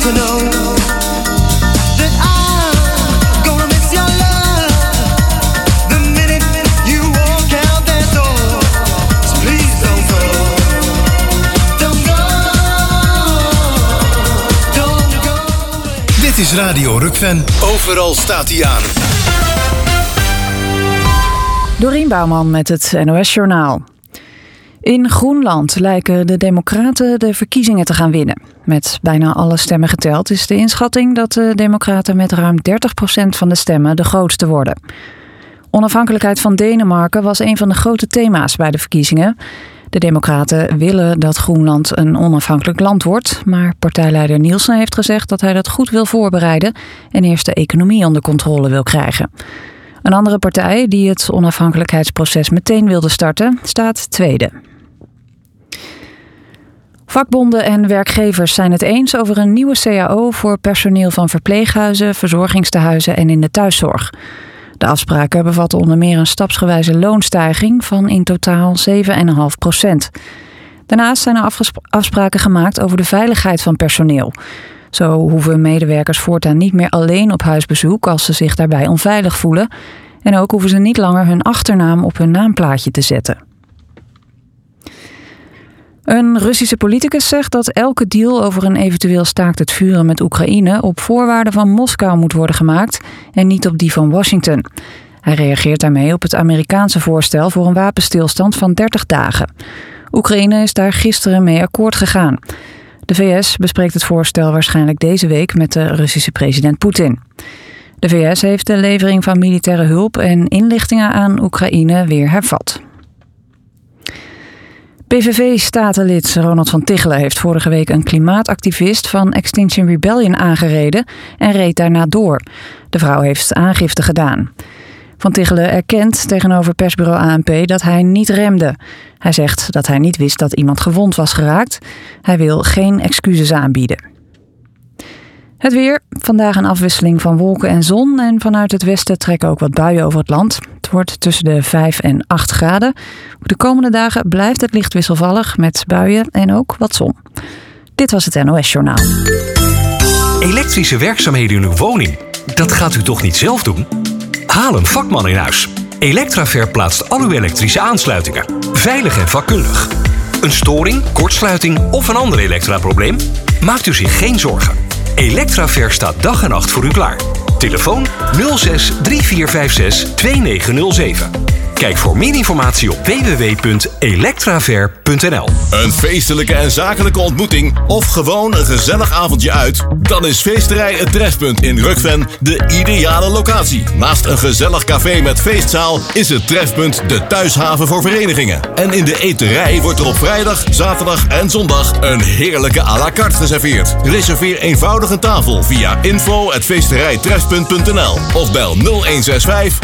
to know that I'm gonna miss your love the minute you walk out that door. So please don't go, don't go, don't go away. Dit is Radio Rukven. Overal staat hij aan. Dorien Bouwman met het NOS-journaal. In Groenland lijken de Democraten de verkiezingen te gaan winnen. Met bijna alle stemmen geteld is de inschatting dat de Democraten met ruim 30% van de stemmen de grootste worden. Onafhankelijkheid van Denemarken was een van de grote thema's bij de verkiezingen. De Democraten willen dat Groenland een onafhankelijk land wordt, maar partijleider Nielsen heeft gezegd dat hij dat goed wil voorbereiden en eerst de economie onder controle wil krijgen. Een andere partij die het onafhankelijkheidsproces meteen wilde starten, staat tweede. Vakbonden en werkgevers zijn het eens over een nieuwe CAO voor personeel van verpleeghuizen, verzorgingstehuizen en in de thuiszorg. De afspraken bevatten onder meer een stapsgewijze loonstijging van in totaal 7,5%. Daarnaast zijn er afspraken gemaakt over de veiligheid van personeel. Zo hoeven medewerkers voortaan niet meer alleen op huisbezoek als ze zich daarbij onveilig voelen. En ook hoeven ze niet langer hun achternaam op hun naamplaatje te zetten. Een Russische politicus zegt dat elke deal over een eventueel staakt het vuren met Oekraïne op voorwaarden van Moskou moet worden gemaakt en niet op die van Washington. Hij reageert daarmee op het Amerikaanse voorstel voor een wapenstilstand van 30 dagen. Oekraïne is daar gisteren mee akkoord gegaan. De VS bespreekt het voorstel waarschijnlijk deze week met de Russische president Poetin. De VS heeft de levering van militaire hulp en inlichtingen aan Oekraïne weer hervat. PVV-statenlid Ronald van Tichelen heeft vorige week een klimaatactivist van Extinction Rebellion aangereden en reed daarna door. De vrouw heeft aangifte gedaan. Van Tichelen erkent tegenover persbureau ANP dat hij niet remde. Hij zegt dat hij niet wist dat iemand gewond was geraakt. Hij wil geen excuses aanbieden. Het weer. Vandaag een afwisseling van wolken en zon. En vanuit het westen trekken ook wat buien over het land. Het wordt tussen de 5 en 8 graden. Ook de komende dagen blijft het licht wisselvallig met buien en ook wat zon. Dit was het NOS-journaal. Elektrische werkzaamheden in uw woning. Dat gaat u toch niet zelf doen? Haal een vakman in huis. Electraver plaatst al uw elektrische aansluitingen. Veilig en vakkundig. Een storing, kortsluiting of een ander elektraprobleem? Maakt u zich geen zorgen. Electraver staat dag en nacht voor u klaar. Telefoon 06 3456 2907. Kijk voor meer informatie op www.electraver.nl. Een feestelijke en zakelijke ontmoeting of gewoon een gezellig avondje uit? Dan is Feesterij Het Trefpunt in Rukven de ideale locatie. Naast een gezellig café met feestzaal is het Trefpunt de thuishaven voor verenigingen. En in de eterij wordt er op vrijdag, zaterdag en zondag een heerlijke à la carte geserveerd. Reserveer eenvoudig een tafel via info@feesterijtrefpunt.nl of bel 0165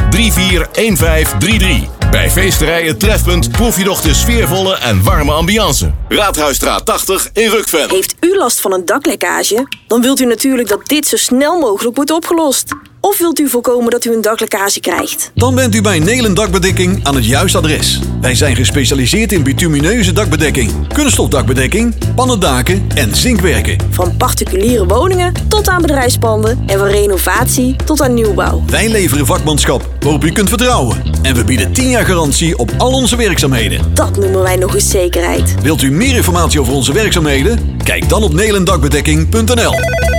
341533. Bij Feesterij Het Trefpunt proef je nog de sfeervolle en warme ambiance. Raadhuisstraat 80 in Rukven. Heeft u last van een daklekkage? Dan wilt u natuurlijk dat dit zo snel mogelijk wordt opgelost. Of wilt u voorkomen dat u een daklekkage krijgt? Dan bent u bij Nelen Dakbedekking aan het juiste adres. Wij zijn gespecialiseerd in bitumineuze dakbedekking, kunststofdakbedekking, pannendaken en zinkwerken. Van particuliere woningen tot aan bedrijfspanden en van renovatie tot aan nieuwbouw. Wij leveren vakmanschap waarop u kunt vertrouwen. En we bieden 10 jaar garantie op al onze werkzaamheden. Dat noemen wij nog eens zekerheid. Wilt u meer informatie over onze werkzaamheden? Kijk dan op nelendakbedekking.nl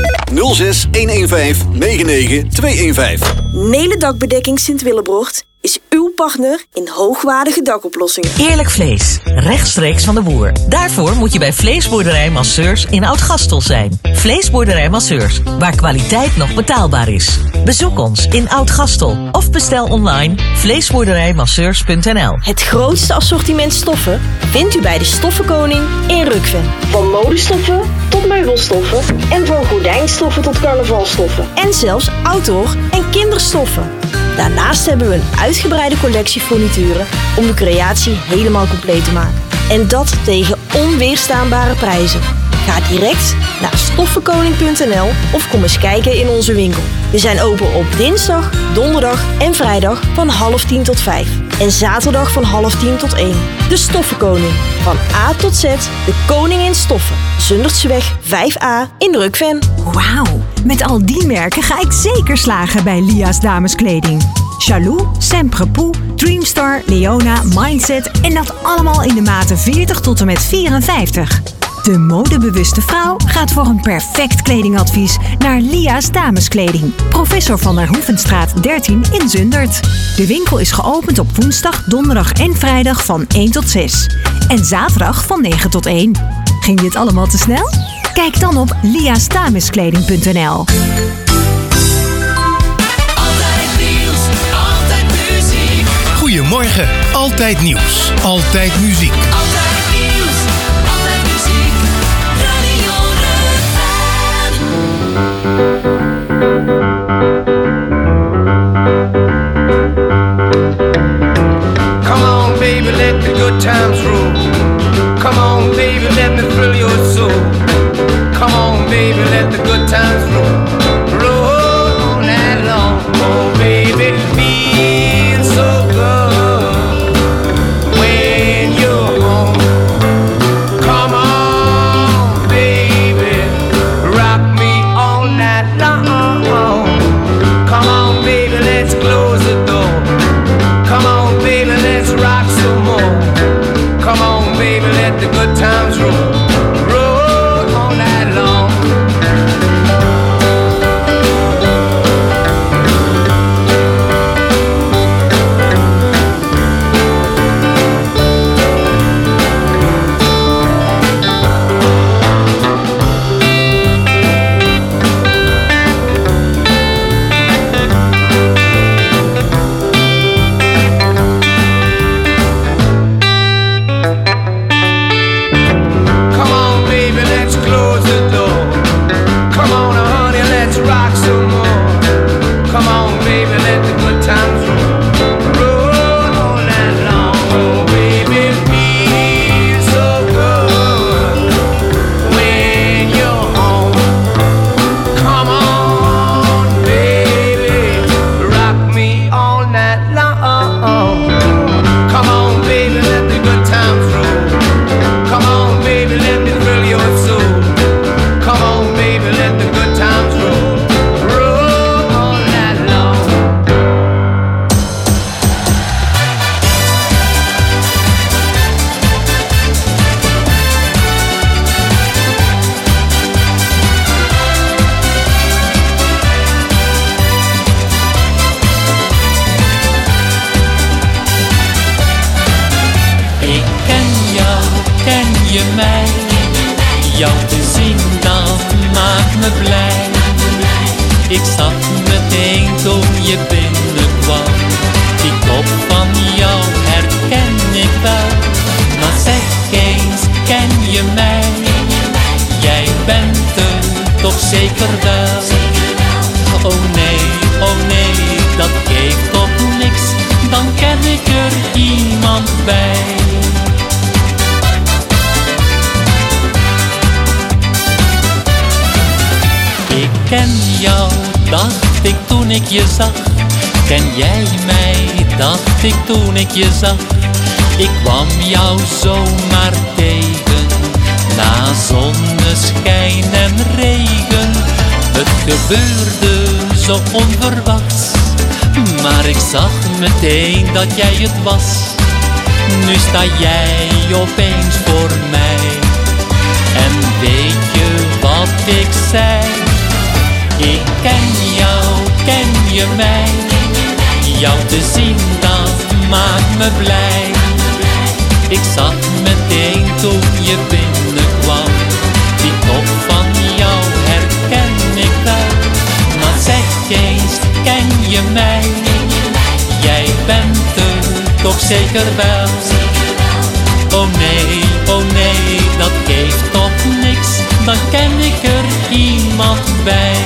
06 115 99 215. Nelen Dakbedekking Sint-Willebrocht is uw partner in hoogwaardige dakoplossingen. Eerlijk vlees, rechtstreeks van de boer. Daarvoor moet je bij Vleesboerderij Masseurs in Oud-Gastel zijn. Vleesboerderij Masseurs, waar kwaliteit nog betaalbaar is. Bezoek ons in Oud-Gastel of bestel online vleesboerderijmasseurs.nl. Het grootste assortiment stoffen vindt u bij de Stoffenkoning in Rukven. Van modestoffen tot meubelstoffen en van gordijnstoffen tot carnavalstoffen. En zelfs outdoor en kinderstoffen. Daarnaast hebben we een uitgebreide collectie furnituren om de creatie helemaal compleet te maken. En dat tegen onweerstaanbare prijzen. Ga direct naar stoffenkoning.nl of kom eens kijken in onze winkel. We zijn open op dinsdag, donderdag en vrijdag van 9:30 tot 5. En zaterdag van 9:30 tot 1. De Stoffenkoning. Van A tot Z, de koning in stoffen. Zundertseweg 5A in Rukven. Wauw, met al die merken ga ik zeker slagen bij Lia's dameskleding. Chalou, Semprepoux, Dreamstar, Leona, Mindset en dat allemaal in de maten 40 tot en met 54. De modebewuste vrouw gaat voor een perfect kledingadvies naar Lia's dameskleding. Professor van der Hoevenstraat 13 in Zundert. De winkel is geopend op woensdag, donderdag en vrijdag van 1 tot 6. En zaterdag van 9 tot 1. Ging dit allemaal te snel? Kijk dan op liasdameskleding.nl. Goedemorgen, altijd nieuws, altijd muziek. Altijd nieuws, altijd muziek, Radio Rukven. Come on baby, let the good times roll. Come on baby, let me thrill your soul. Come on baby, let the good times roll. Roll all night long. Oh baby, feel so good when you're home. Come on baby, rock me all night long. Come on baby, let's close the door. Come on baby, let's rock some more. Come on baby, let the good times roll. Roll all night long. Come on baby, let's close the door. Come on honey, let's rock some more. Come on baby, let the good times roll. Roll all night long. Oh baby, feel so good when you're home. Come on baby, rock me all night long. Come on baby, let the good times roll. Come on baby, let me thrill your soul. Come on baby, let the good times roll. Roll all night long. Ik ken jou, ken je mij? Jou te zien, dat maakt me blij. Ik zag meteen toen je binnenkwam. Die kop van jou herken ik wel. Maar zeg eens, ken je mij? Jij bent er toch zeker wel? Oh nee, dat geeft toch niks. Dan ken ik er iemand bij. Ik ken jou, dacht ik toen ik je zag. Ken jij mij, dacht ik toen ik je zag. Ik kwam jou zomaar tegen, na zonneschijn en regen. Het gebeurde zo onverwachts, maar ik zag meteen dat jij het was. Nu sta jij opeens voor mij. En weet je wat ik zei? Ik ken jou, ken je mij? Jou te zien, dat maakt me blij. Ik zag meteen toen je binnenkwam. Die kop van jou herken ik wel. Maar zeg eens, ken je mij? Jij bent er toch zeker wel? Oh nee, dat geeft toch niks. Dan ken ik er iemand bij.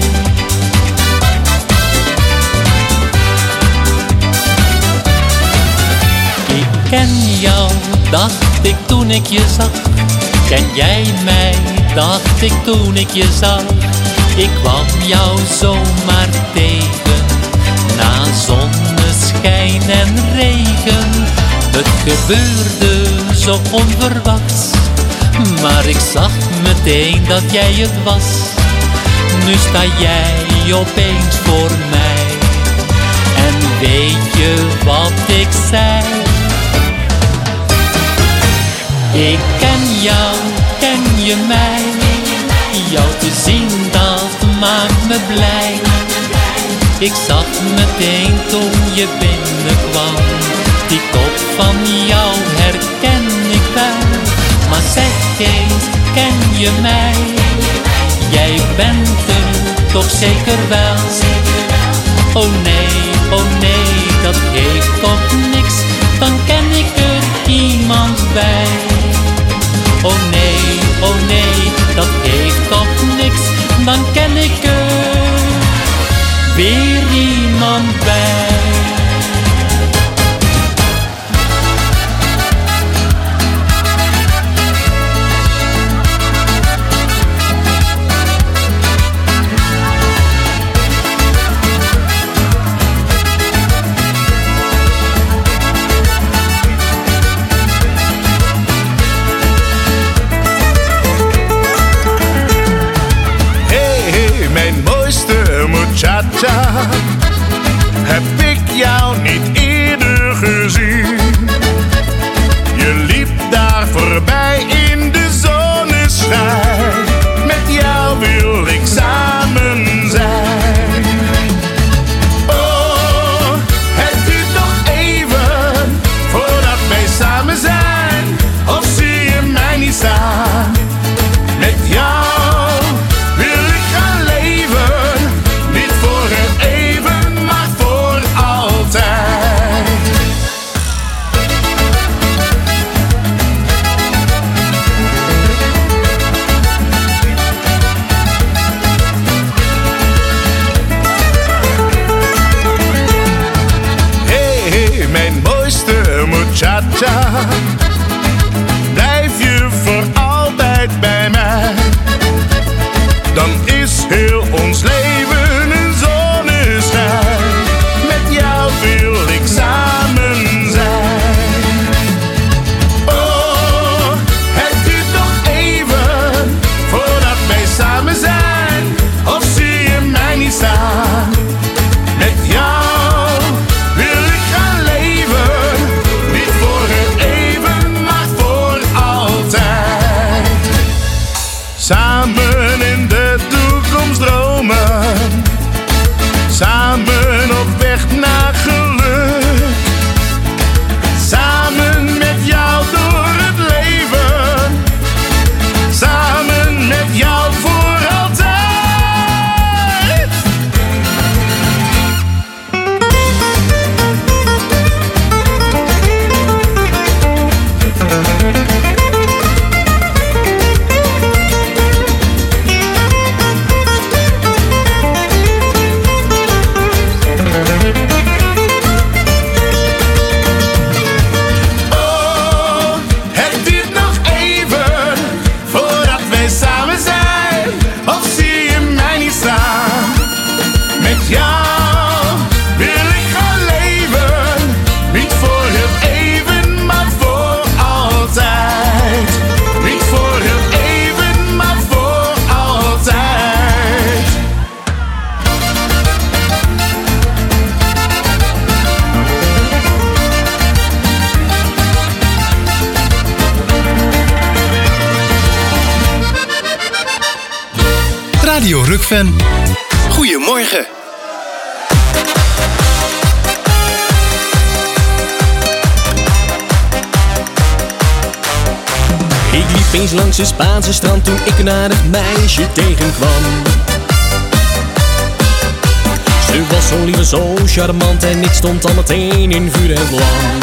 Ik ken jou, dacht ik toen ik je zag. Ken jij mij, dacht ik toen ik je zag. Ik kwam jou zomaar tegen, na zonneschijn zonneschijn en regen. Het gebeurde zo onverwachts, maar ik zag meteen dat jij het was. Nu sta jij opeens voor mij. En weet je wat ik zei? Ik ken jou, ken je mij? Jou te zien, dat maakt me blij. Ik zag meteen toen je binnenkwam, die kop van jou herken ik wel. Maar zeg eens, ken je mij? Jij bent er toch zeker wel? Oh nee, dat geeft toch niks, dan ken ik er iemand bij. Oh nee, dat geeft toch niks, dan ken ik er weer iemand bij. Muchacha, heb ik jou niet eerder gezien? Je liep daar voorbij in de zonneschijn. Met jou wil ik samen zijn. Oh, het duurt nog even voordat wij samen zijn. Of zie je mij niet staan? Met jou muchacha, blijf je voor altijd bij mij, dan is heel ons leven een zonneschijn. Met jou wil ik samen zijn. Oh, het duurt nog even voordat wij samen zijn. Of zie je mij niet staan? Met jou samen in de toekomst dromen, samen op weg naar geluk, samen met jou door het leven, samen met jou voor altijd. Radio Rukven. Goedemorgen. Ik liep eens langs het Spaanse strand toen ik een aardig meisje tegenkwam. Ze was zo lief en zo charmant en ik stond al meteen in vuur en vlam.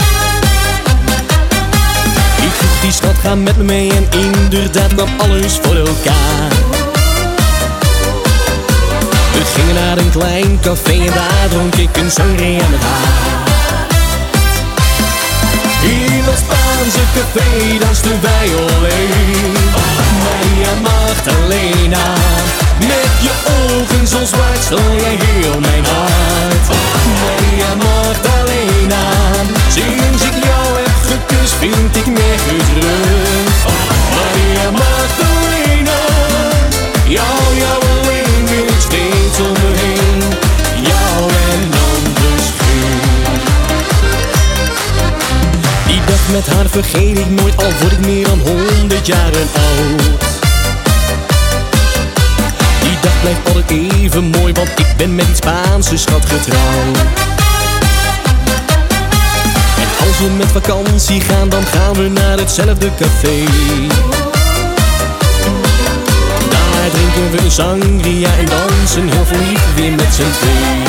Ik vroeg die schat, ga met me mee, en inderdaad kwam alles voor elkaar. We gingen naar een klein café en daar dronk ik een sangria met haar. In dat Spaanse café dansten wij alleen. Maria Magdalena, met je ogen zo zwart stel jij heel mijn hart. Maria Magdalena. Magdalena. Sinds ik jou heb gekust vind ik nergens rust. Maria Magdalena, jou alleen wil ik steeds om me heen. Jou en anders geen. Die dag met haar vergeet ik nooit, al word ik meer dan 100 jaren oud. Die dag blijft altijd even mooi, want ik ben met die Spaanse schat getrouwd. En als we met vakantie gaan, dan gaan we naar hetzelfde café. Daar drinken we een sangria en dansen heel verliefd weer met z'n twee.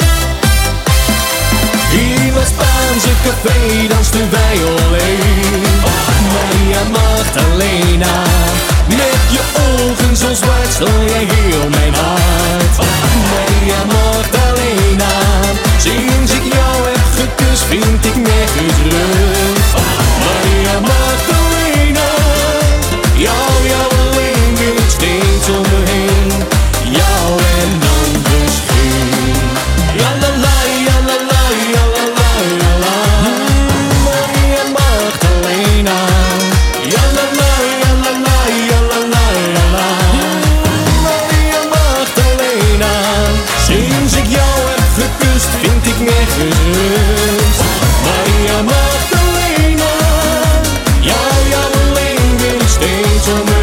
In dat Spaanse café dansten wij alleen. Maria Magdalena, met je ogen zo zwart stel jij heel mijn hart. Maria Magdalena, sinds ik jou heb gekust vind ik nergens rust. Maria Magdalena, jou alleen wil ik steeds om me heen. Jou en anders geen. Ja la la, ja la la, ja la la, ja la. Maria Magdalena, ja la la, ja la la, ja la la, ja la. Maria Magdalena, sinds ik jou heb gekust vind ik nergens rust. Maria Magdalena, jou alleen wil ik steeds om me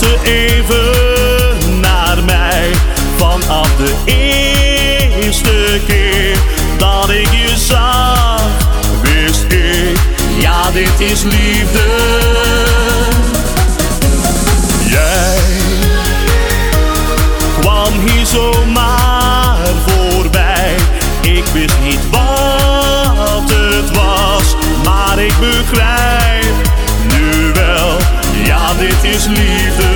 lachte even naar mij. Vanaf de eerste keer dat ik je zag, wist ik, ja, dit is liefde. Jij kwam hier zomaar voorbij. Ik wist niet wat het was, maar ik begrijp nu wel, ja, dit is liefde.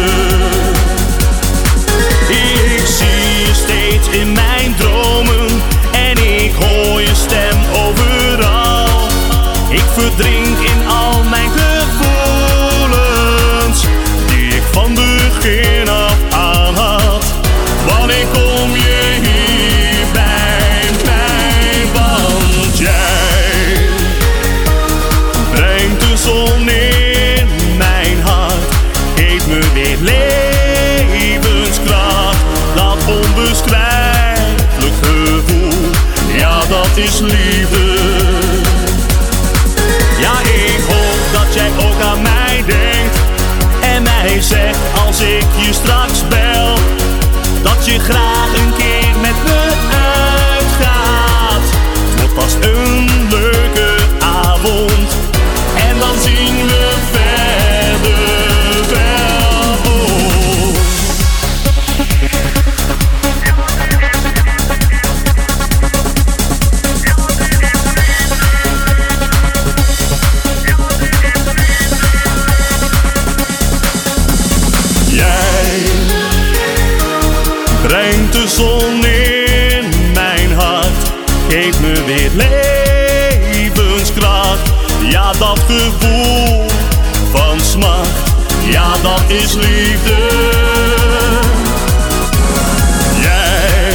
Ik zie je steeds in mijn dromen en ik hoor je stem overal. Ik verdrink in al mijn gevoelens die ik van begin af aan had. Wanneer kom je hier bij mij? Want jij brengt de zon in mijn hart, geeft me weer levenskracht. Dat onbeschrijfelijk gevoel, ja, dat is liefde. Ja, ik hoop dat jij ook aan mij denkt en mij zegt als ik je straks bel, dat je graag een keer met me uitgaat. Het wordt vast een leuke avond en dan zien we verder wel. Oh. Jij brengt de zon in mijn hart, geeft me weer levenskracht. Ja, dat gevoel van smacht, ja, dat is liefde. Jij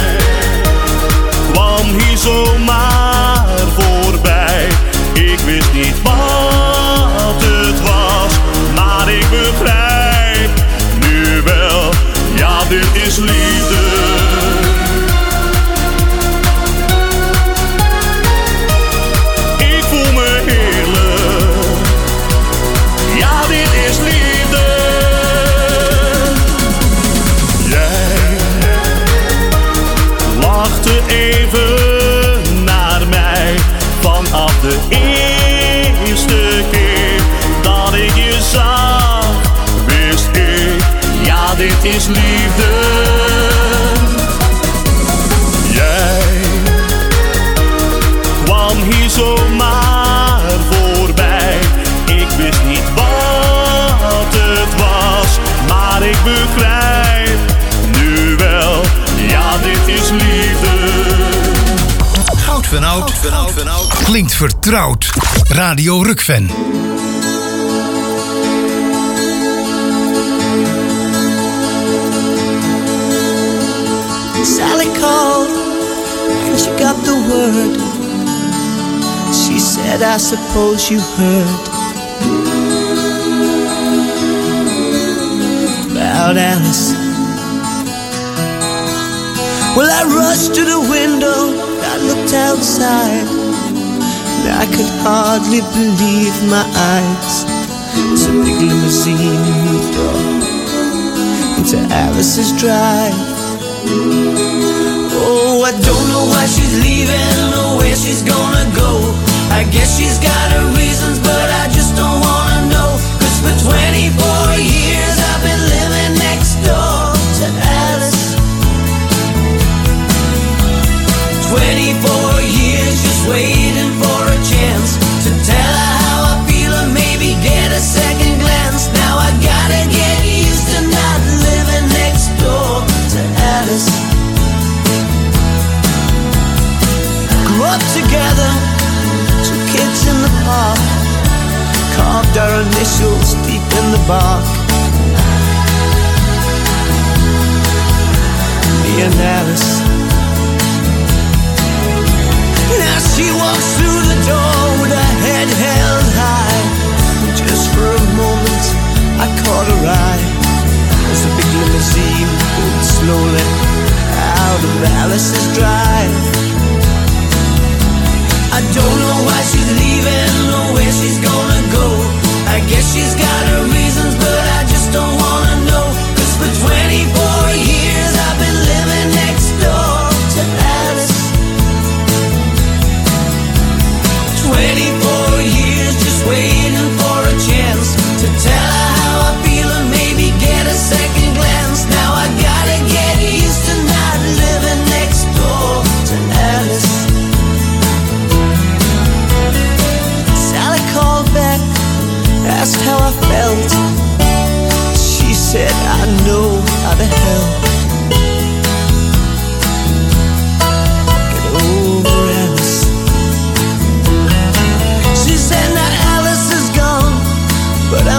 kwam hier zomaar voorbij. Ik wist niet wat het was, maar ik begrijp nu wel, ja, dit is liefde. Ik voel me heerlijk, ja, dit is liefde. Jij lachte even naar mij. Vanaf de eerste keer dat ik je zag, wist ik, ja, dit is liefde. Jij kwam hier zomaar voorbij. Ik wist niet wat het was, maar ik begrijp nu wel, ja, dit is liefde. Goud van Oud klinkt vertrouwd. Radio Rukven. Sally called and she got the word. She said, I suppose you heard about Alice. Well, I rushed to the window, I looked outside, and I could hardly believe my eyes. It's a big limousine moved up into Alice's drive. Oh, I don't know why she's leaving or where she's gonna go. I guess she's got her reasons, but I just don't wanna know. 'Cause for 24 years I've been living next door to Alice. 24 years just waiting for a chance to tell her how I feel and maybe get a second glance. Now I gotta get used to not living next door to Alice. Grew up together, 2 kids in the park, carved our initials deep in the bark. Me and Alice. Now she walks through the door with her head held high. Just for a moment I caught her eye as the big limousine pulled slowly out of Alice's drive. I don't know why she's leaving or where she's gonna go. I guess she's got her reasons, but I just don't wanna know.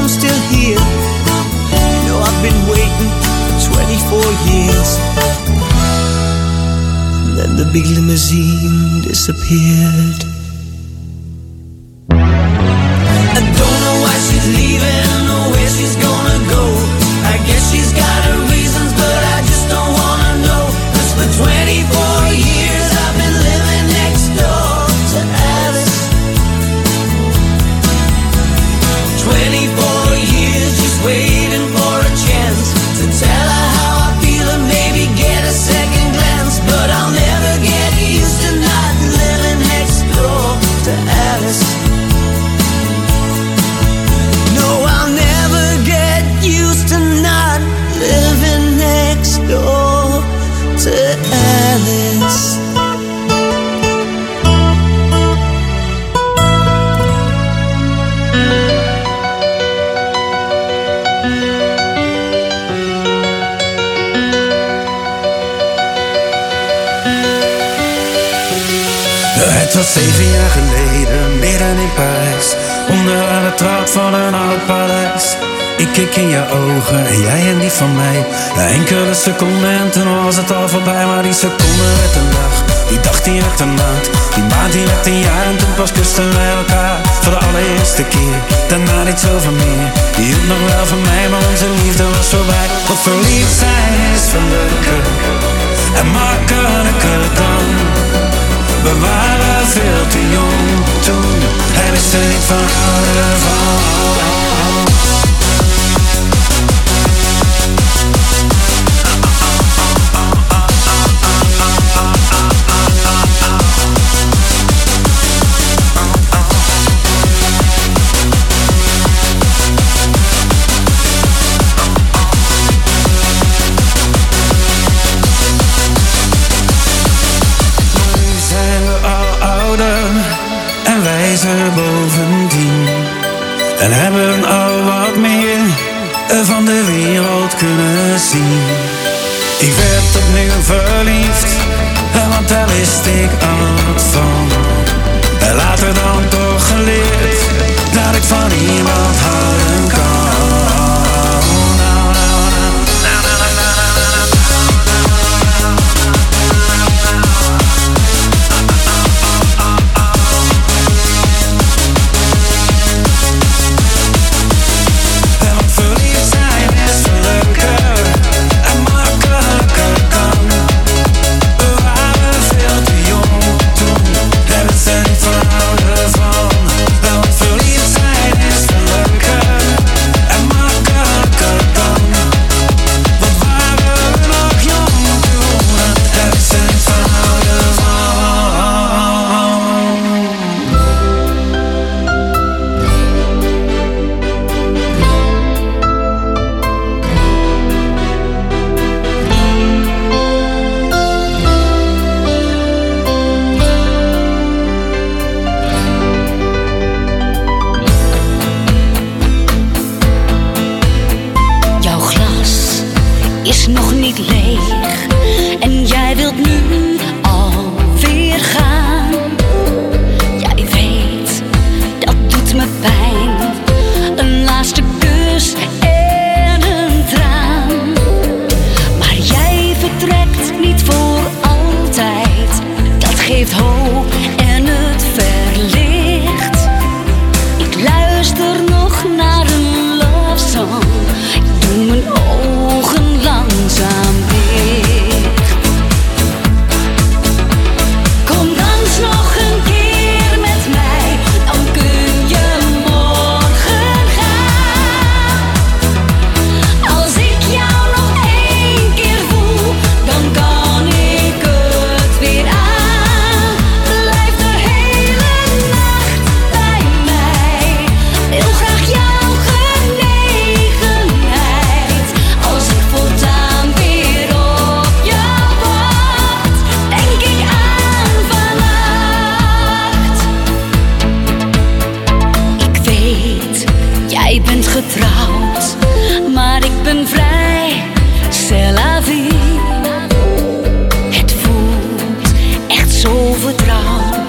I'm still here. You know I've been waiting for 24 years. And then the big limousine disappeared. I don't know why she's leaving or where she's gonna go. I guess she's got her reasons, but I just don't wanna know. 'Cause for 24 years I've been living next door to Alice. 24 years just waiting for a chance to tell her how I feel and maybe get a second glance. But I'll never get used to not living next door to Alice. No, I'll never get used to not living next door to Alice. Het was 7 jaar geleden, midden in Parijs, onder het raad van een oud paleis. Ik keek in je ogen en jij in die van mij. Na enkele seconden en toen was het al voorbij. Maar die seconde werd een dag, die dag die werd een maand, die maand die werd een jaar. En toen pas kusten wij elkaar voor de allereerste keer. Daarna niet zoveel meer, die hield nog wel van mij, maar onze liefde was voorbij. Want verliefd zijn is verleuken en makkelijker dan. We waren veel te jong toen, hij wist er niet van houden van. En wijzer bovendien. En hebben al wat meer van de wereld kunnen zien. Ik werd opnieuw verliefd, want daar wist ik al wat van. En later dan toch geleerd dat ik van iemand houden kan.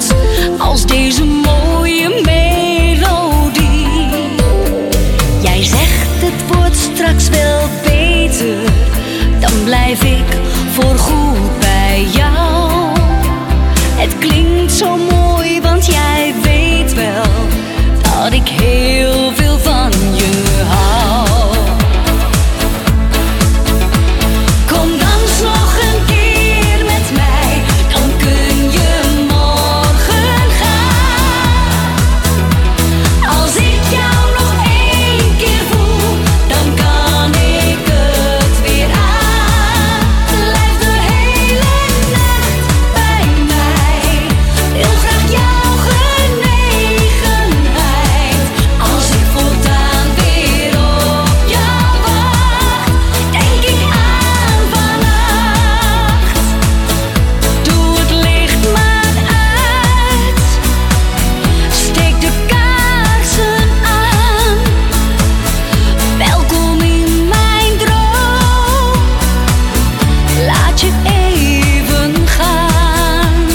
Als deze mooie melodie. Jij het wordt straks wel beter, dan blijf ik voorgoed bij jou. Het klinkt zo mooi, want jij weet wel dat ik heel veel van je hou. Kom dans nog een keer met mij, dan kun je morgen gaan. Als ik jou nog één keer voel, dan kan ik het weer aan. Blijf de hele nacht bij mij, heel graag jouw genegenheid. Als ik voortaan weer op jou wacht, denk ik aan vannacht. Doe het licht maar uit, steek de kaarsen aan. Welkom in mijn droom, laat je even gaan.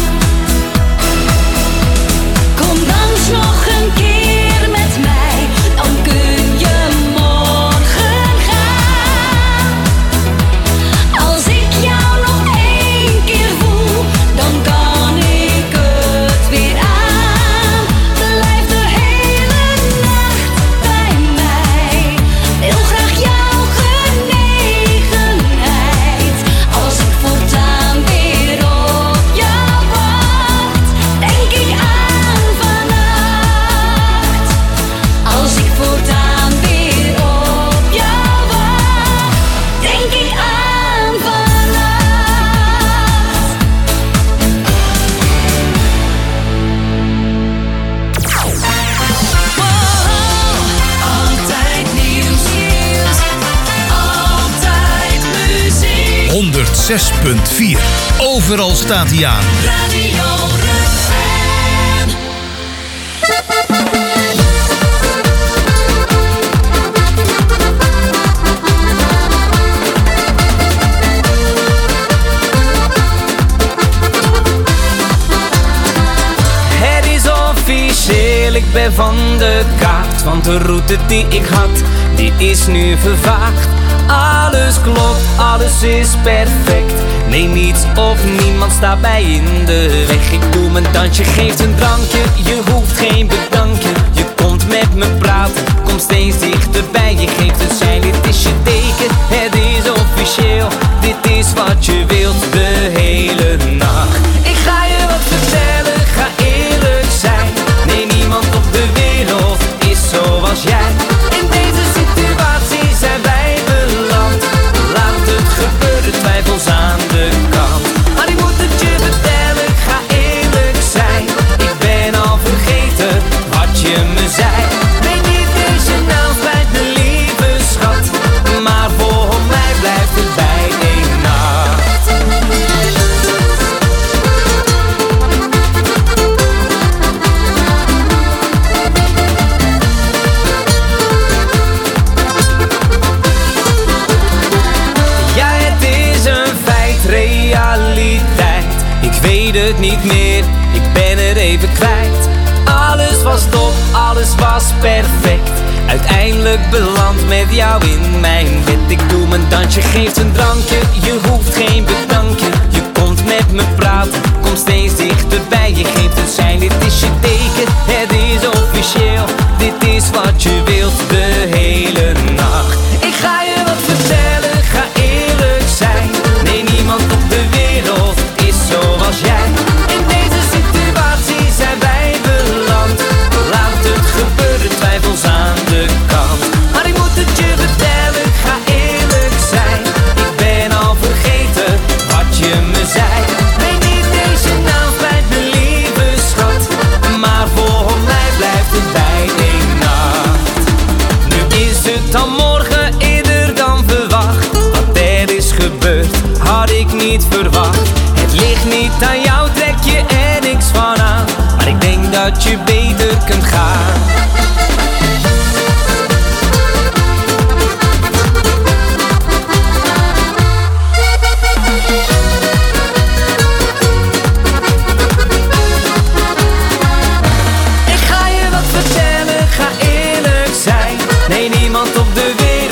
Kom dans nog een keer met mij, dan kun je morgen gaan. Als ik jou nog één keer voel, dan kan ik het weer aan. Blijf de hele nacht bij mij, heel graag jouw genegenheid. Als ik voortaan weer op jou wacht, denk ik aan vannacht. Als ik voortaan weer op jou wacht, denk ik aan vannacht. Altijd nieuws, altijd muziek. 106.4. Overal staat hij aan. Radio Rukven. Het is officieel, ik ben van de kaart. Want de route die ik had, die is nu vervaagd. Alles klopt, alles is perfect. Nee, niets of niemand staat mij in de weg. Ik doe mijn dansje, geef een drankje. Je hoeft geen bedankje. Je komt met me praten, kom steeds dichterbij. Je geeft een sein, dit is je teken. Het is officieel, dit is wat je wilt de hele nacht. Ik ga je wat vertellen, ga eerlijk zijn. Nee, niemand op de wereld is zoals jij. In deze situatie zijn wij beland. Laat het gebeuren, twijfels aan de kant. Maar ik moet het je vertellen, ga eerlijk zijn. Ik ben al vergeten wat je me zei. Nee, niet deze naam spijt me, lieve schat. Maar voor mij blijft het bij één nacht. Ja, het is een feit, realiteit. Ik weet het niet meer, ik ben er even kwijt. Alles was top, alles was perfect. Uiteindelijk beland met jou in mijn bed. Ik doe mijn dansje, geef een drankje. Je hoeft geen bedankje. Je komt met me praten, kom steeds dichterbij. Je geeft een sein, dit is je teken. Het is officieel, dit is wat je wilt de hele nacht. Ik ga je wat vertellen, ga eerlijk zijn. Nee, niemand op de wereld is zoals jij. In deze situatie zijn wij beland. Laat het gebeuren, twijfels aan de kant. Maar ik moet het je vertellen, ga eerlijk zijn. Ik ben al vergeten wat je me zei. Nee, niet deze naam spijt me, lieve schat. Maar voor mij blijft het bij één nacht. Nu is het dan morgen eerder dan verwacht. Wat er is gebeurd, had ik niet verwacht. Het ligt niet aan jou, trek je er niks van aan. Maar ik denk dat je beter kunt gaan. Ik ga je wat vertellen, ga eerlijk zijn. Nee, niemand op de wereld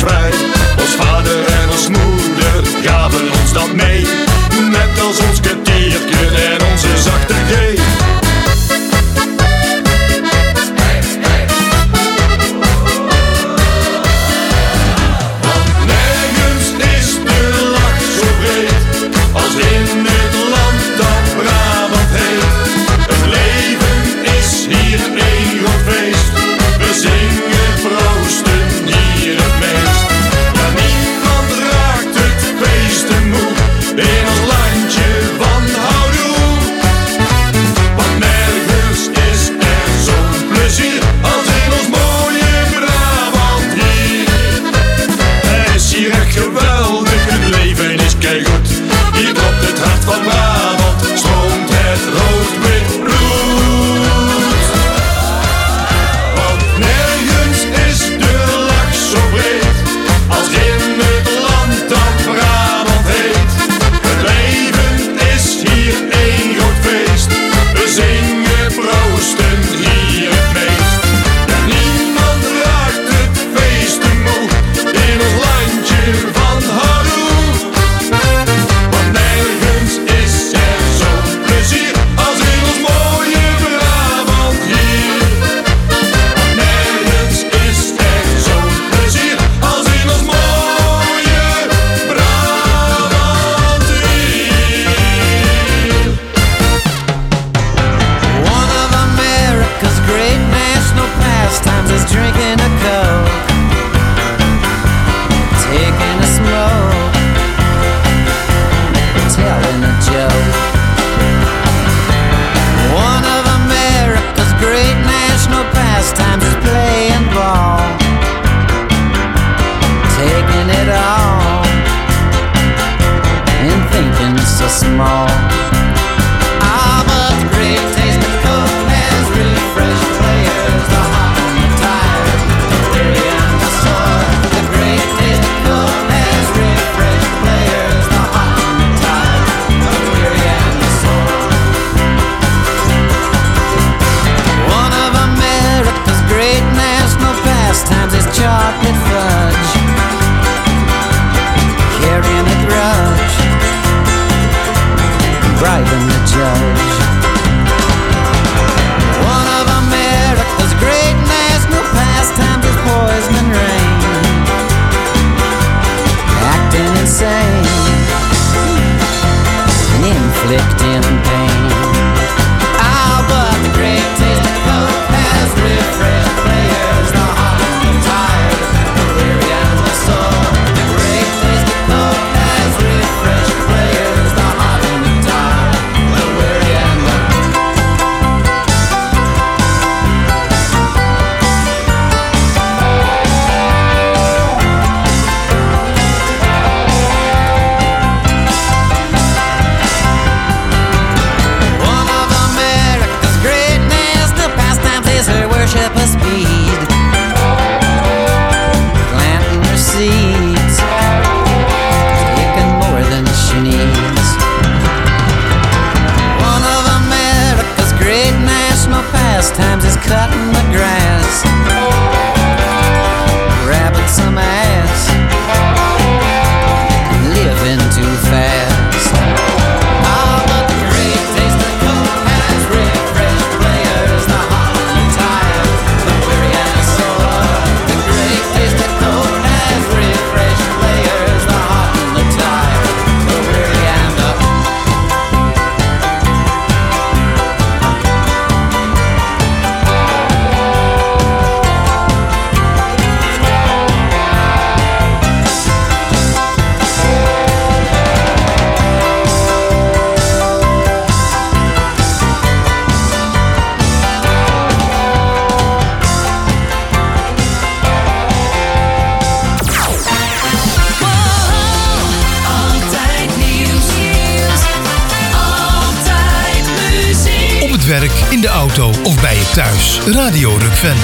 vrij. Ons vader en ons moeder gaven ons dat mee. Net als ons kwartiertje en onze zachte G. in de auto of bij je thuis. Radio Rukven.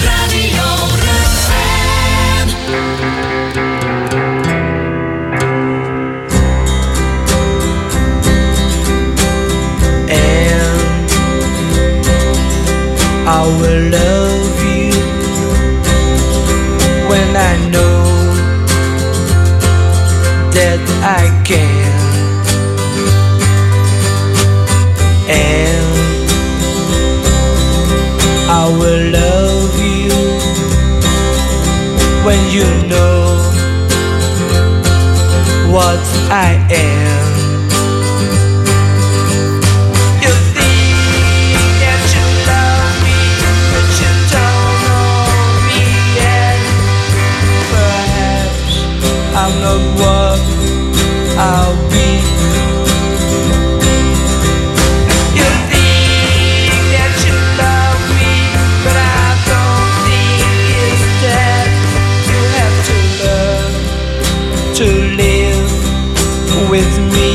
I will love you when I know what I am. You think that you love me, but you don't know me yet. Perhaps I'm not what I'll be. You think that you love me, but I don't think it's that. You have to learn to live with me.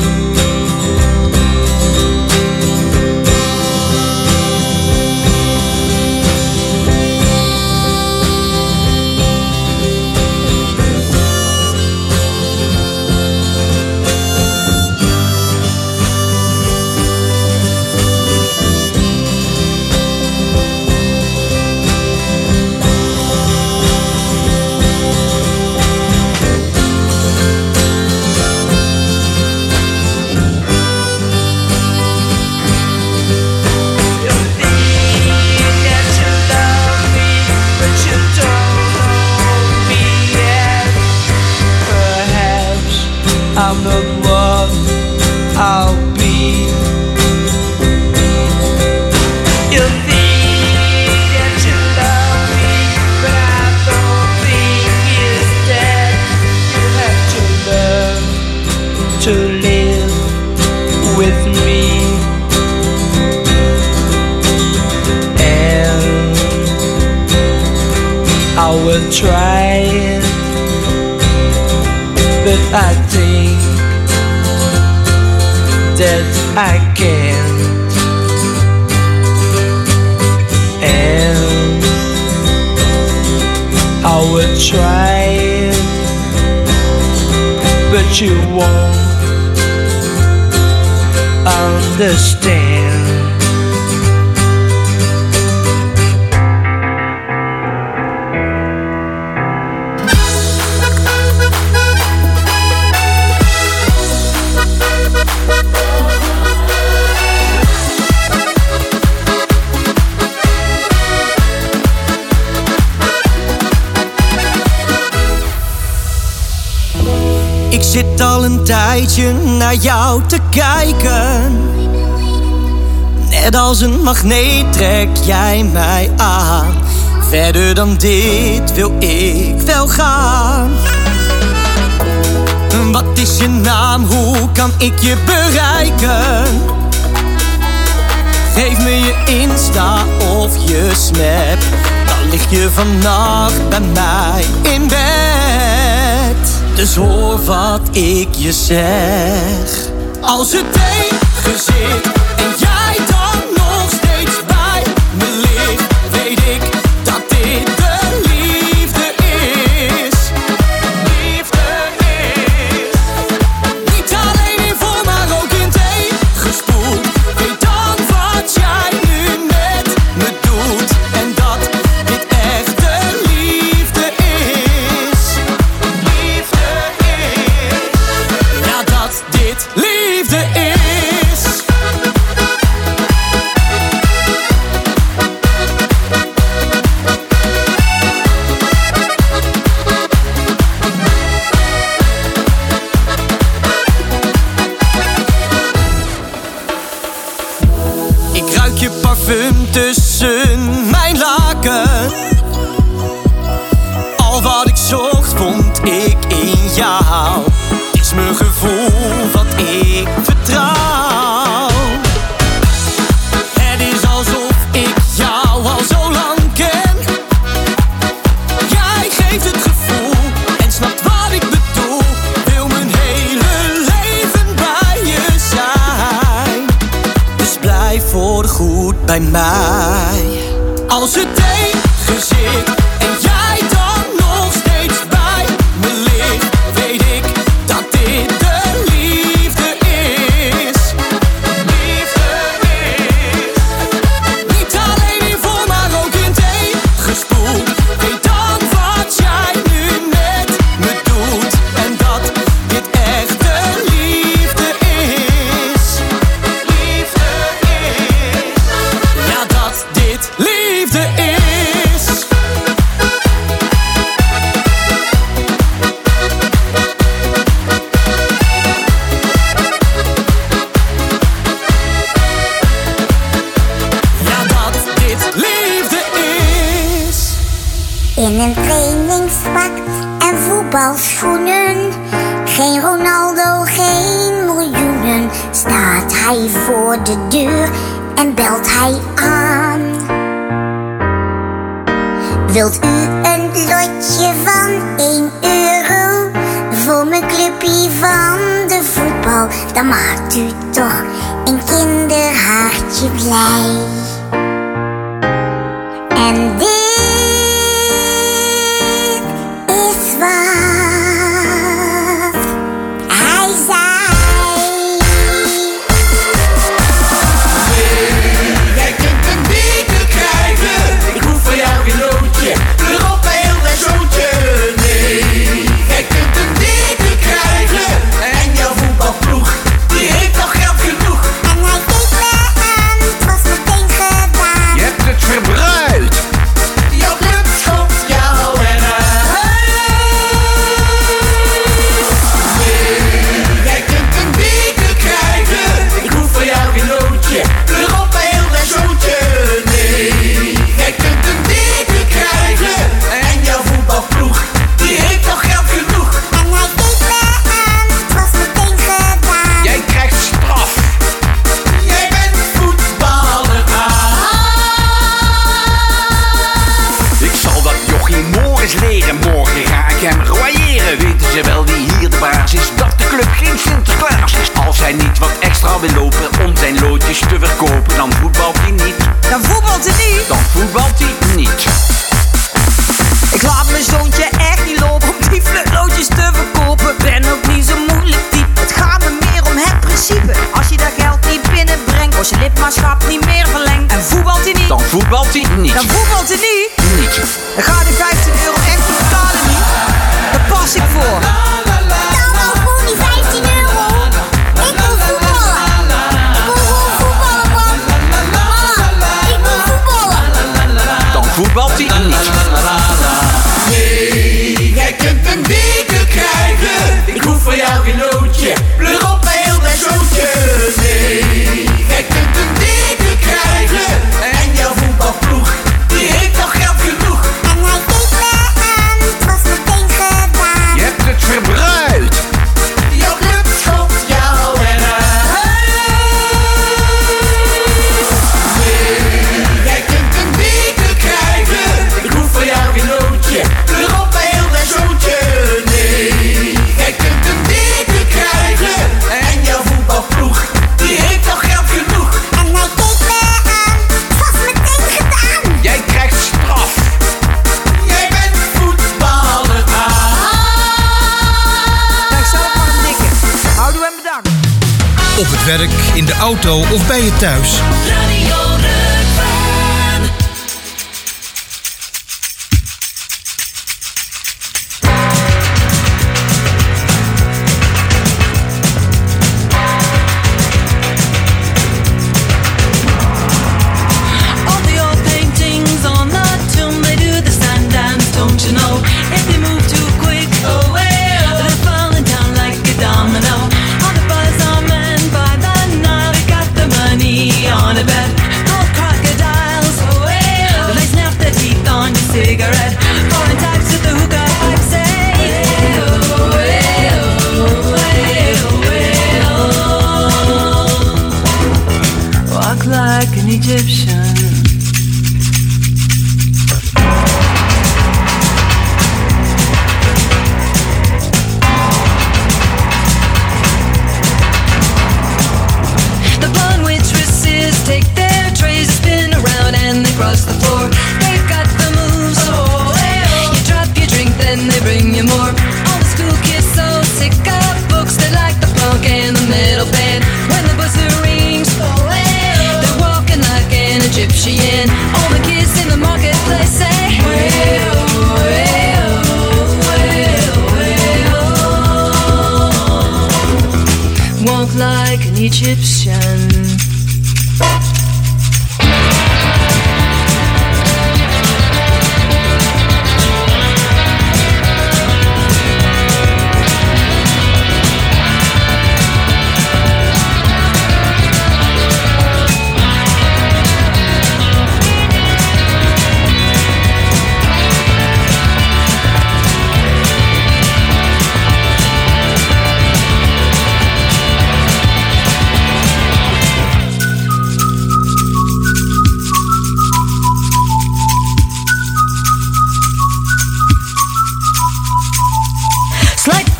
I'm not what I'll be. You think that you love me, but I don't think it's that. You have to learn to live with me. And I will try it, but I think that I can't. And I will try it, but you won't understand. Ik zit al een tijdje naar jou te kijken. Net als een magneet trek jij mij aan. Verder dan dit wil ik wel gaan. Wat is je naam, hoe kan ik je bereiken? Geef me je Insta of je Snap, dan lig je vannacht bij mij in bed. Dus hoor wat ik je zeg. Als het tegen zit en jij dan nog steeds bij me ligt, weet ik dat dit de liefde is. Liefde is niet alleen in vorm, maar ook in tegenspoed. Weet dan wat jij nu met me doet en dat dit echt de liefde is. Liefde is, ja, dat dit liefde is. Ik ruik je parfum tussen mijn laken. Al wat ik zocht vond ik in jou. Het is mijn gevoel wat ik vertrouw. Het is alsof ik jou al zo lang ken. Jij geeft het gevoel en snapt wat ik bedoel. Wil mijn hele leven bij je zijn. Dus blijf voorgoed bij mij. Als het tegen zit en jij dan nog steeds bij me ligt, weet ik dat dit de liefde is. Liefde is niet alleen in vorm, maar ook in tegenspoed. Weet dan wat jij nu met me doet en dat dit echt de liefde is. Liefde is, ja, dat dit liefde is. voetbalschoenen. Geen Ronaldo, geen miljoenen. Staat hij voor de deur en belt hij aan. Wilt u een lotje van €1 voor mijn clubje van de voetbal? Dan maakt u toch een kinderhartje blij. En dit is wat hij zei. Jij kunt een beker krijgen. Ik hoef van jou geen loodje. Europa heel mijn zootje. Nee, jij kunt een beker krijgen. En jouw voetbalploeg, die heeft nog geld genoeg. En hij keek me aan, het was meteen gedaan. Je hebt het verbruikt. Jouw club schopt jou en jij kunt een beker krijgen. Ik hoef van jou geen loodje. Europa heel mijn zootje. Nee, jij kunt een beker krijgen. En jouw voetbalploeg, die heeft nog geld genoeg. En hij keek me aan, het was meteen gedaan. Jij krijgt straf. Jij bent voetballer Ik zal dat jochie Morris leren. Morgen ga ik hem royeren. Weten ze wel wie hier de baas is? Dat de club geen Sinterklaas is. Als hij niet wat extra wil lopen om zijn loodjes te verkopen, dan voetbalt hij niet. Dan voetbalt hij niet? Dan voetbalt hij niet. Ik laat mijn zoontje echt niet lopen om die flutloodjes te verkopen. Ben ook niet zo moeilijk type. Het gaat me meer om het principe. Als je dat geld niet binnenbrengt, wordt je lidmaatschap niet meer verlengd. En voetbalt hij niet? Dan voetbalt hij niet. Dan voetbalt hij niet? Niet. Dan gaat die €15 echt niet betalen niet. Daar pas ik voor. Dan wel gewoon die €15. Ik wil voetballen. Ik wil gewoon voetballen, man. Mama, ik wil voetballen. Dan voetbalt hij niet. Nee, jij kunt een beker krijgen. Ik hoef van jou geen loodje. Pleur op heel mijn zootje. Nee, jij kunt een beker krijgen. En jouw voetbalploeg, die heeft nog geld genoeg. En hij keek me aan, het was meteen gedaan. Je hebt het verbruikt. Jouw club schopt jou en nee, jij kunt een beker krijgen. Ik hoef van jou geen loodje. Pleur op heel mijn zootje. Nee, jij kunt een beker krijgen. En jouw voetbalploeg, die heeft nog geld genoeg. En hij keek me aan, het was meteen gedaan. Jij krijgt straf. Jij bent voetballer Kijk zelf maar een dikke. Houdoe en bedankt. Op het werk, in de auto of bij je thuis. Radio Rukven. All the old paintings on the tomb, they do the stand dance, don't you know? If they move too quick, they're falling down like a domino. All the buzz on men by the Nile, they got the money on a bet. Old crocodiles, they snap their teeth on your cigarette. Foreign types with the hookah pipe say, walk like an Egyptian. The blonde waitresses take their trays, spin around and they cross the floor. They've got the moves. You drop your drink, then they bring you more. All the school kids so sick of books, they like the punk and the metal band. When the buzzer rings, they're walking like an Egyptian. All the kids in the marketplace say, walk like an Egyptian.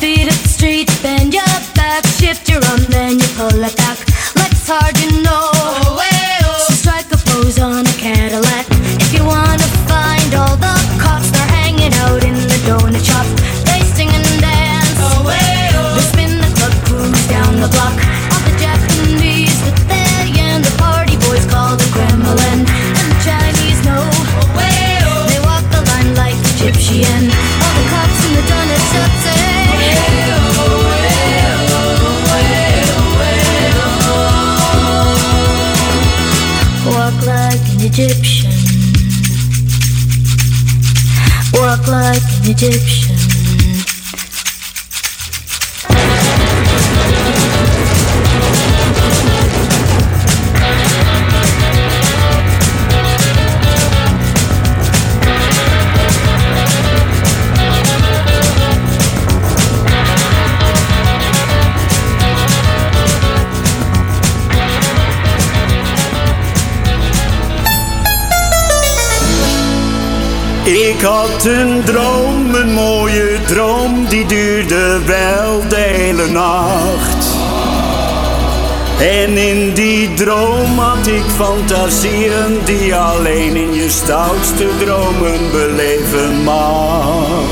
feet up the street, bend your back, shift your arm, then you pull it back. Legs hard, you know. So strike a pose on a Cadillac. If you wanna find all the cops, they're hanging out in the donut shop. They sing and dance. They spin the club, cruise down the block. All the Japanese that they and the party boys call the Kremlin. And the Chinese know. They walk the line like Egyptian. All the cops in the donut shop say. Walk like an Egyptian. Walk like an Egyptian. Ik had een droom, een mooie droom, die duurde wel de hele nacht. En in die droom had ik fantasieën die alleen in je stoutste dromen beleven mag.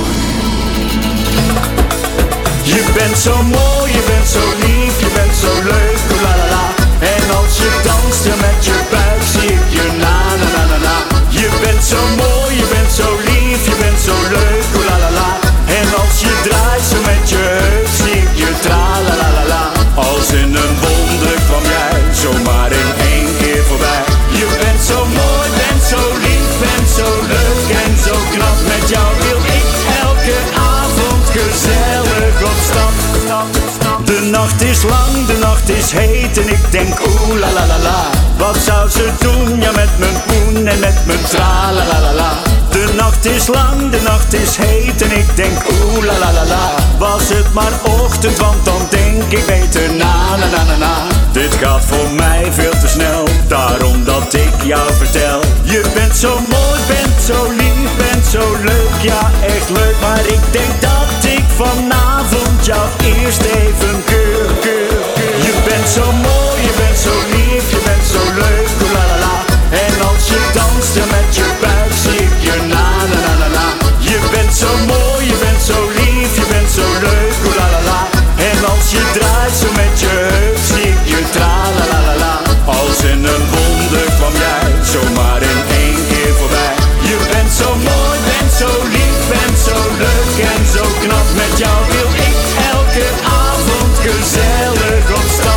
Je bent zo mooi, je bent zo lief, je bent zo leuk, la la la. En als je danst met je buik zie ik je na na na na na. Je bent zo mooi, je bent zo lief, je bent zo leuk, la la la. En als je draait zo met je heup zie ik je tra la la la la. Als in een wonder kwam jij zomaar in één keer voorbij. Je bent zo mooi, bent zo lief, bent zo leuk en zo knap. Met jou wil ik elke avond gezellig op stap. De nacht is lang, de nacht is heet en ik denk oeh la la la la. Wat zou ze doen, ja met mijn poen en met mijn tra la la la la. De nacht is lang, de nacht is heet en ik denk oeh la la la la. Was het maar ochtend, want dan denk ik beter na na na na na. Dit gaat voor mij veel te snel, daarom dat ik jou vertel. Je bent zo mooi, bent zo lief, bent zo leuk, ja echt leuk. Maar ik denk dat ik vanavond jou eerst even keur. Je bent zo mooi, je bent zo lief, je bent zo leuk, la la la. En als je danst met je buik zie ik je na na na na na. Je bent zo mooi, je bent zo lief, je bent zo leuk, la la la. En als je draait zo met je heup zie ik je tra la la la la. Als in een wonder kwam jij zomaar in één keer voorbij. Je bent zo mooi, bent zo lief, bent zo leuk en zo knap. Met jou wil ik elke avond gezellig op stap.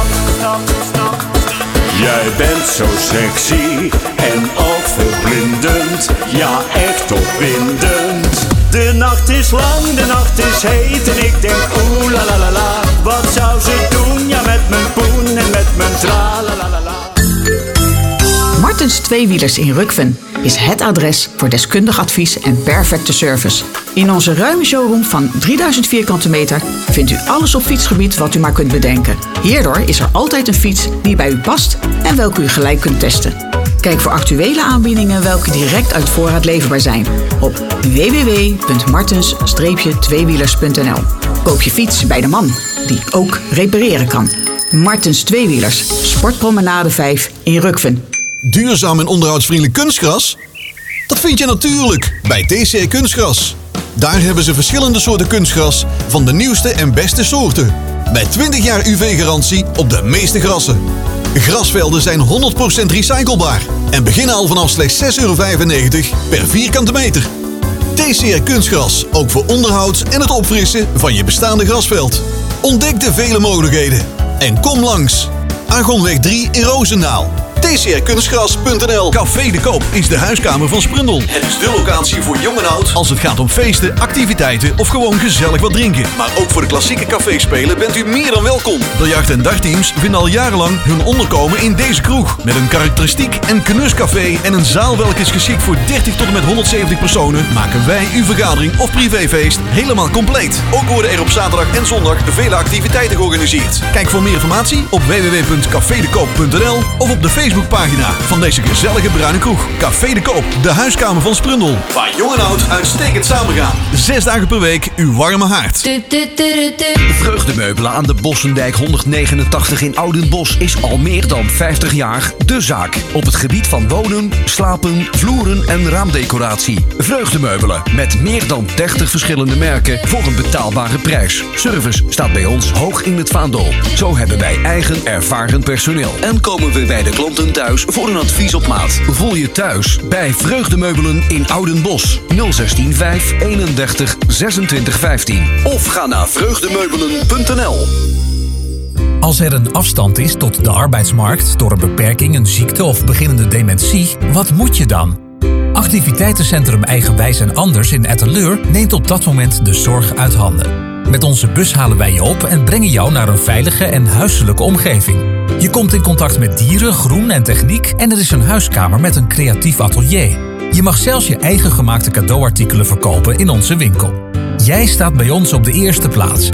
Jij bent zo sexy en ook verblindend, ja echt opwindend. De nacht is lang, de nacht is heet en ik denk oeh la la la la. Wat zou ze doen, ja met mijn poen en met mijn tra la la la la. Martens Tweewielers in Rukven is het adres voor deskundig advies en perfecte service. In onze ruime showroom van 3000 vierkante meter vindt u alles op fietsgebied wat u maar kunt bedenken. Hierdoor is er altijd een fiets die bij u past en welke u gelijk kunt testen. Kijk voor actuele aanbiedingen welke direct uit voorraad leverbaar zijn op www.martens-tweewielers.nl. Koop je fiets bij de man die ook repareren kan. Martens Tweewielers, Sportpromenade 5 in Rukven. Duurzaam en onderhoudsvriendelijk kunstgras? Dat vind je natuurlijk bij TCR Kunstgras. Daar hebben ze verschillende soorten kunstgras van de nieuwste en beste soorten. Met 20 jaar UV-garantie op de meeste grassen. Grasvelden zijn 100% recyclebaar en beginnen al vanaf slechts €6,95 per vierkante meter. TCR Kunstgras, ook voor onderhoud en het opfrissen van je bestaande grasveld. Ontdek de vele mogelijkheden en kom langs. Argonweg 3 in Roosendaal. TCRkunstgras.nl. Café de Koop is de huiskamer van Sprundel. Het is de locatie voor jong en oud als het gaat om feesten, activiteiten of gewoon gezellig wat drinken. Maar ook voor de klassieke caféspelen bent u meer dan welkom. Biljart- en dartteams vinden al jarenlang hun onderkomen in deze kroeg. Met een karakteristiek en knuscafé en een zaal welke is geschikt voor 30 tot en met 170 personen, maken wij uw vergadering of privéfeest helemaal compleet. Ook worden er op zaterdag en zondag vele activiteiten georganiseerd. Kijk voor meer informatie op www.cafedekoop.nl of op de Facebook Facebookpagina van deze gezellige bruine kroeg. Café de Koop, de huiskamer van Sprundel. Waar jong en oud uitstekend samengaan. 6 dagen per week uw warme haard. Vreugdemeubelen aan de Bossendijk 189 in Oudenbosch is al meer dan 50 jaar de zaak. Op het gebied van wonen, slapen, vloeren en raamdecoratie. Vreugdemeubelen met meer dan 30 verschillende merken voor een betaalbare prijs. Service staat bij ons hoog in het vaandel. Zo hebben wij eigen ervaren personeel. En komen we bij de klanten thuis voor een advies op maat. Voel je thuis bij Vreugdemeubelen in Oudenbosch. 016 5 31 26 15. Of ga naar vreugdemeubelen.nl. Als er een afstand is tot de arbeidsmarkt door een beperking, een ziekte of beginnende dementie, wat moet je dan? Activiteitencentrum Eigenwijs en Anders in Etteleur neemt op dat moment de zorg uit handen. Met onze bus halen wij je op en brengen jou naar een veilige en huiselijke omgeving. Je komt in contact met dieren, groen en techniek en er is een huiskamer met een creatief atelier. Je mag zelfs je eigen gemaakte cadeauartikelen verkopen in onze winkel. Jij staat bij ons op de eerste plaats